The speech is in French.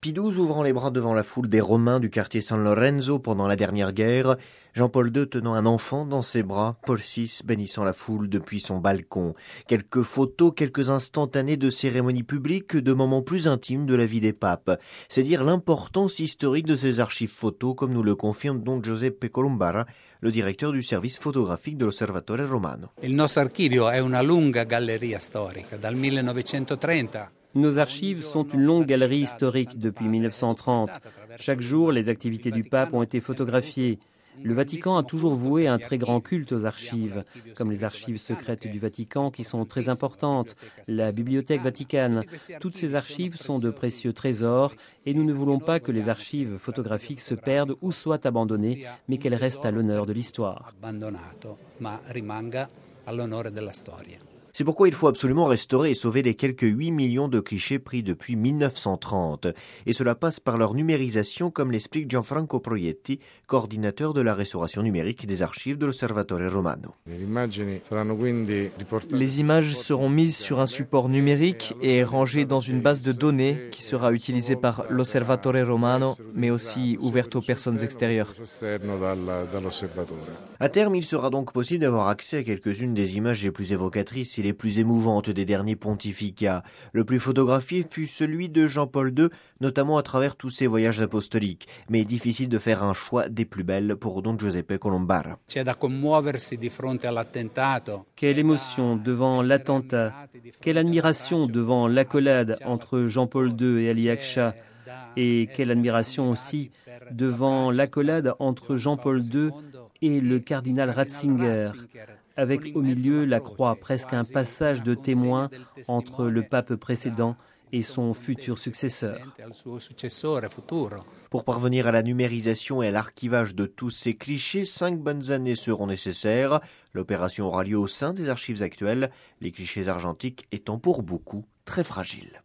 Pie XII ouvrant les bras devant la foule des Romains du quartier San Lorenzo pendant la dernière guerre, Jean-Paul II tenant un enfant dans ses bras, Paul VI bénissant la foule depuis son balcon. Quelques photos, quelques instantanés de cérémonies publiques, de moments plus intimes de la vie des papes. C'est dire l'importance historique de ces archives photos, comme nous le confirme Don Giuseppe Colombara, le directeur du service photographique de l'Osservatore Romano. Il nostro archivio è una lunga galleria storica, dal 1930. Nos archives sont une longue galerie historique depuis 1930. Chaque jour, les activités du pape ont été photographiées. Le Vatican a toujours voué un très grand culte aux archives, comme les archives secrètes du Vatican qui sont très importantes, la Bibliothèque Vaticane. Toutes ces archives sont de précieux trésors et nous ne voulons pas que les archives photographiques se perdent ou soient abandonnées, mais qu'elles restent à l'honneur de l'histoire. C'est pourquoi il faut absolument restaurer et sauver les quelques 8 millions de clichés pris depuis 1930. Et cela passe par leur numérisation, comme l'explique Gianfranco Proietti, coordinateur de la restauration numérique des archives de l'Osservatore Romano. Les images seront mises sur un support numérique et rangées dans une base de données qui sera utilisée par l'Osservatore Romano, mais aussi ouverte aux personnes extérieures. À terme, il sera donc possible d'avoir accès à quelques-unes des images les plus évocatrices et les plus émouvantes des derniers pontificats. Le plus photographié fut celui de Jean-Paul II, notamment à travers tous ses voyages apostoliques. Mais difficile de faire un choix des plus belles pour Don Giuseppe Colombara. Quelle émotion devant l'attentat, quelle admiration devant l'accolade entre Jean-Paul II et Ali Akcha, et quelle admiration aussi devant l'accolade entre Jean-Paul II et le cardinal Ratzinger, avec au milieu la croix, presque un passage de témoin entre le pape précédent et son futur successeur. Pour parvenir à la numérisation et à l'archivage de tous ces clichés, 5 bonnes années seront nécessaires. L'opération aura lieu au sein des archives actuelles, les clichés argentiques étant pour beaucoup très fragiles.